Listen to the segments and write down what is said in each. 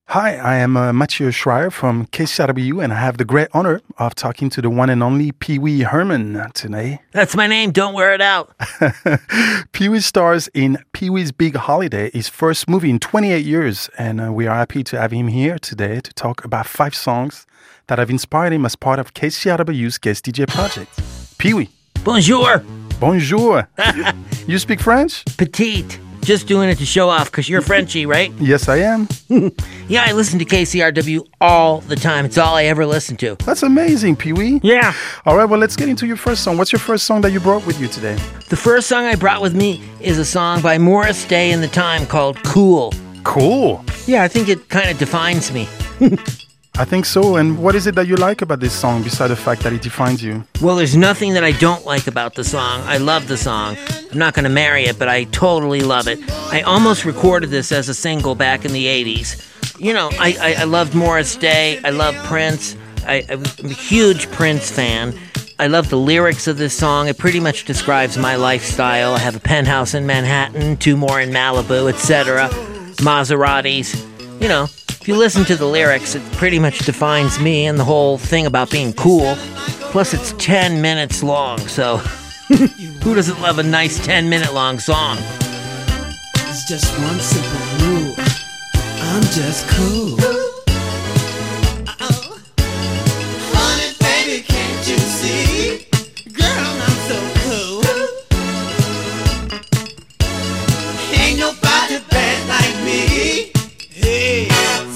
Hi, I am Mathieu Schreier from KCRW, and I have the great honor of talking to the one and only Pee Wee Herman today. That's my name. Don't wear it out. Pee Wee stars in Pee Wee's Big Holiday, his first movie in 28 years, and we are happy to have him here today to talk about 5 songs that have inspired him as part of KCRW's Guest DJ project. Pee Wee. Bonjour. Bonjour. You speak French? Petite. Just doing it to show off because you're Frenchy, right? Yes, I am. Yeah, I listen to KCRW all the time. It's all I ever listen to. That's amazing, Pee Wee. Yeah. All right, well, let's get into your first song. What's your first song that you brought with you today? The first song I brought with me is a song by Morris Day and the Time called Cool. Cool. Yeah, I think it kind of defines me. I think so. And what is it that you like about this song besides the fact that it defines you? Well, there's nothing that I don't like about the song. I love the song. I'm not going to marry it, but I totally love it. I almost recorded this as a single back in the 80s. You know, I loved Morris Day. I love Prince. I'm a huge Prince fan. I love the lyrics of this song. It pretty much describes my lifestyle. I have a penthouse in Manhattan, 2 more in Malibu, etc. Maseratis. You know, if you listen to the lyrics, it pretty much defines me and the whole thing about being cool. Plus, it's 10 minutes long, so who doesn't love a nice 10-minute long song? It's just one simple rule. I'm just cool. Honey, baby, can't you see? Girl, I'm so cool. Ain't nobody bad like me. Hey.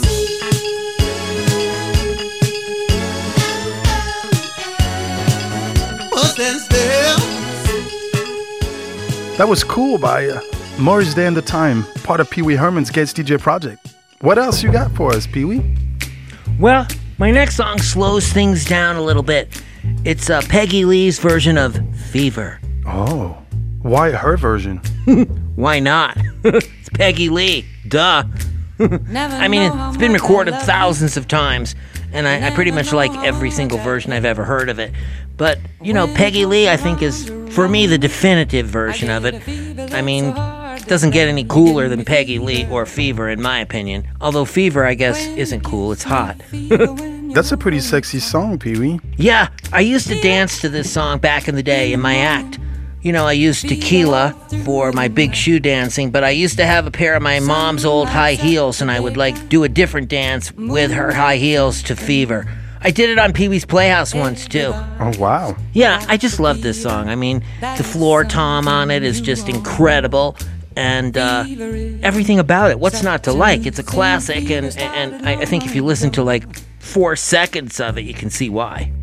That was Cool by Morris Day and the Time, part of Pee Wee Herman's Guest DJ project. What else you got for us, Pee Wee? Well, my next song slows things down a little bit. It's Peggy Lee's version of Fever. Oh, why her version? Why not? It's Peggy Lee. Duh. I mean, it's been recorded thousands of times, and I pretty much like every single version I've ever heard of it. But, you know, Peggy Lee, I think, is, for me, the definitive version of it. I mean, it doesn't get any cooler than Peggy Lee or Fever, in my opinion. Although Fever, I guess, isn't cool. It's hot. That's a pretty sexy song, Pee Wee. Yeah, I used to dance to this song back in the day in my act. You know, I used tequila for my big shoe dancing, but I used to have a pair of my mom's old high heels, and I would, do a different dance with her high heels to Fever. I did it on Pee Wee's Playhouse once, too. Oh, wow. Yeah, I just love this song. I mean, the floor tom on it is just incredible, and everything about it, what's not to like? It's a classic, and I think if you listen to, 4 seconds of it, you can see why.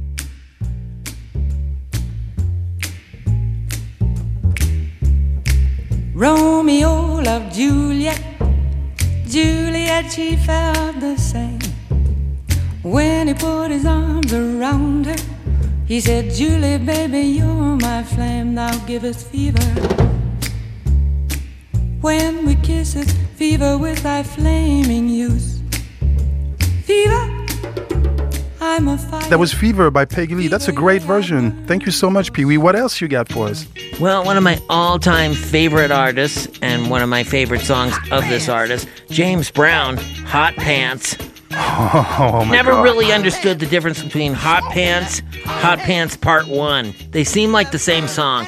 Romeo loved Juliet, Juliet, she felt the same. When he put his arms around her, he said, Julie, baby, you're my flame, thou givest fever. When we kiss it, fever with thy flaming youth. Fever, I'm a fire. That was Fever by Peggy Lee. That's a great version. Thank you so much, Pee Wee. What else you got for us? Well, one of my all-time favorite artists, and one of my favorite songs of this artist, James Brown, Hot Pants. Oh my Never God. really understood the difference between Hot Pants Part 1. They seem like the same song.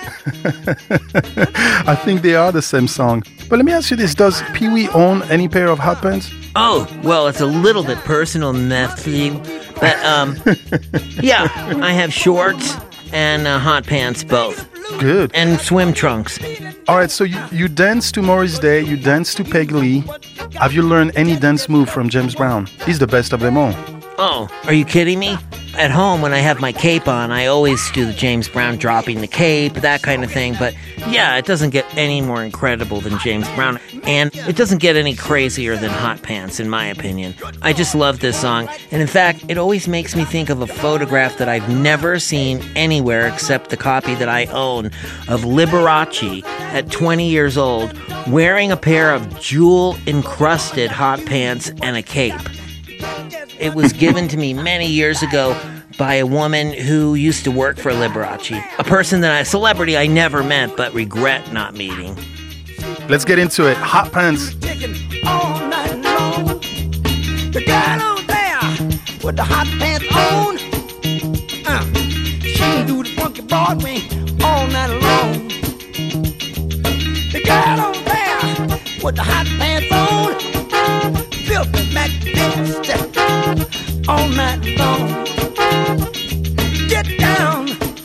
I think they are the same song. But let me ask you this. Does Pee Wee own any pair of hot pants? Oh, well, it's a little bit personal, Matthew. But, yeah, I have shorts and hot pants both. Good. And swim trunks. All right, so you dance to Morris Day, you dance to Peggy Lee. Have you learned any dance move from James Brown? He's the best of them all. Oh, are you kidding me? At home, when I have my cape on, I always do the James Brown dropping the cape, that kind of thing. But yeah, it doesn't get any more incredible than James Brown. And it doesn't get any crazier than Hot Pants, in my opinion. I just love this song. And in fact, it always makes me think of a photograph that I've never seen anywhere except the copy that I own of Liberace at 20 years old wearing a pair of jewel-encrusted hot pants and a cape. It was given to me many years ago by a woman who used to work for Liberace, a celebrity I never met but regret not meeting. Let's get into it. Hot Pants. All night long. with the hot pants on. She do the funky Broadway all night long. The girl on there with the hot pants on, filthy Mac step all night long. Get down.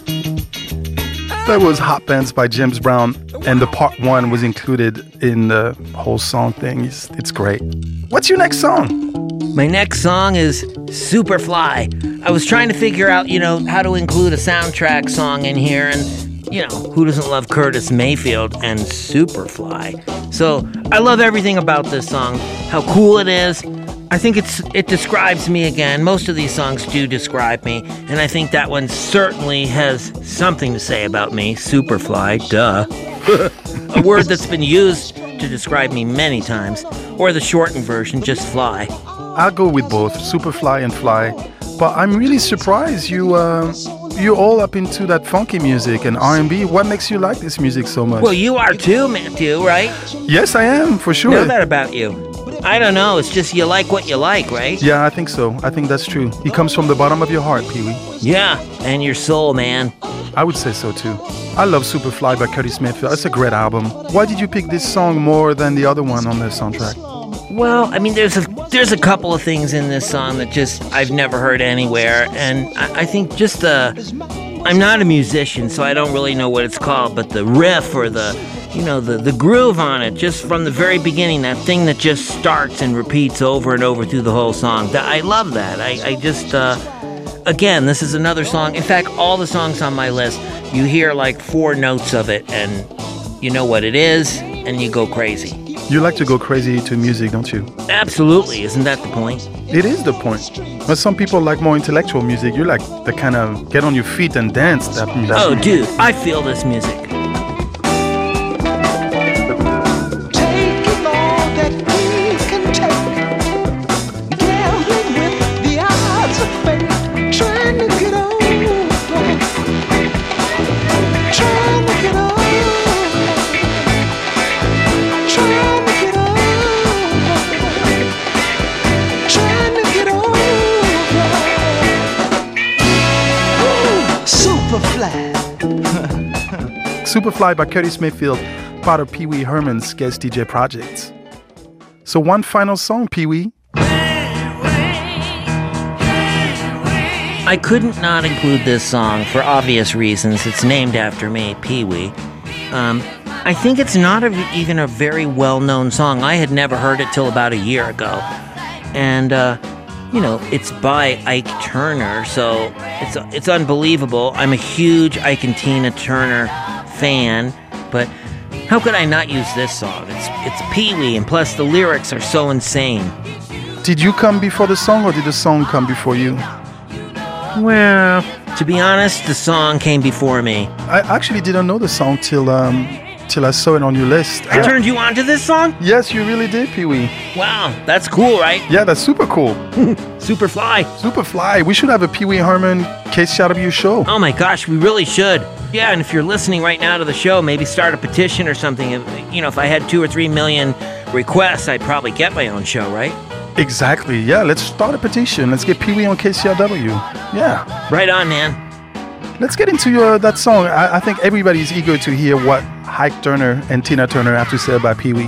That was Hot Pants by James Brown, and the part 1 was included in the whole song thing. It's great. What's your next song? My next song is Superfly. I was trying to figure out, how to include a soundtrack song in here, and, who doesn't love Curtis Mayfield and Superfly? So I love everything about this song, how cool it is. I think it describes me again. Most of these songs do describe me, and I think that one certainly has something to say about me. Superfly, duh. A word that's been used to describe me many times, or the shortened version, just fly. I'll go with both, Superfly and Fly. But I'm really surprised you're all up into that funky music and R&B. What makes you like this music so much? Well, you are too, Matthew, right? Yes, I am, for sure. Know that about you. I don't know, it's just you like what you like, right? Yeah, I think so. I think that's true. It comes from the bottom of your heart, Pee-wee. Yeah, and your soul, man. I would say so too. I love Superfly by Curtis Mayfield. It's a great album. Why did you pick this song more than the other one on the soundtrack? Well, I mean, there's a couple of things in this song that just I've never heard anywhere, and I think just I'm not a musician, so I don't really know what it's called, but the riff or the groove on it, just from the very beginning, that thing that just starts and repeats over and over through the whole song. I love that. I just, again, this is another song. In fact, all the songs on my list, you hear like 4 notes of it, and you know what it is, and you go crazy. You like to go crazy to music, don't you? Absolutely. Isn't that the point? It is the point. But some people like more intellectual music. You like the kind of get on your feet and dance. That oh, dude, I feel this music. Superfly by Curtis Mayfield, part of Pee Wee Herman's guest DJ projects. So one final song, Pee Wee. I couldn't not include this song for obvious reasons. It's named after me, Pee Wee. I think it's not even a very well-known song. I had never heard it till about a year ago. And, it's by Ike Turner, so it's unbelievable. I'm a huge Ike and Tina Turner fan, but how could I not use this song? It's Pee-wee, and plus the lyrics are so insane. Did you come before the song, or did the song come before you? Well, to be honest, the song came before me. I actually didn't know the song till I saw it on your list. I turned you on to this song? Yes, you really did, Pee-wee. Wow, that's cool, right? Yeah, that's super cool. Superfly. Superfly. We should have a Pee Wee Herman KCRW show. Oh my gosh, we really should. Yeah, and if you're listening right now to the show, maybe start a petition or something. If I had 2 or 3 million requests, I'd probably get my own show, right? Exactly. Yeah, let's start a petition. Let's get Pee Wee on KCRW. Yeah. Right on, man. Let's get into that song. I think everybody's eager to hear what Ike Turner and Tina Turner have to say about Pee Wee.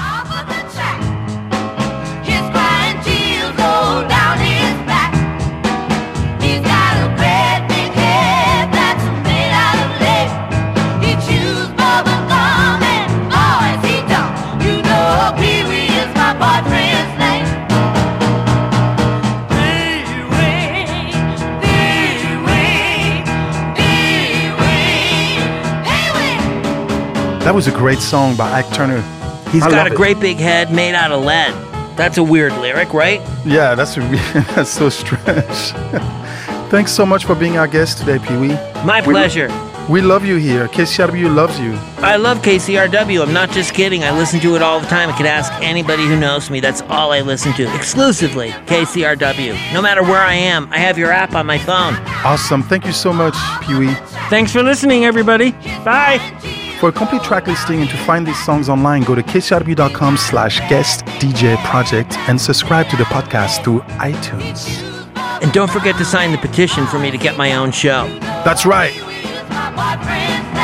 That was a great song by Ike Turner. He's got a great big head made out of lead. That's a weird lyric, right? Yeah, that's so strange. Thanks so much for being our guest today, Pee Wee. My pleasure. We love you here. KCRW loves you. I love KCRW. I'm not just kidding. I listen to it all the time. I could ask anybody who knows me. That's all I listen to. Exclusively KCRW. No matter where I am, I have your app on my phone. Awesome. Thank you so much, Pee Wee. Thanks for listening, everybody. Bye. For a complete track listing and to find these songs online, go to kcrw.com/guest DJ project and subscribe to the podcast through iTunes. And don't forget to sign the petition for me to get my own show. That's right. My boyfriend.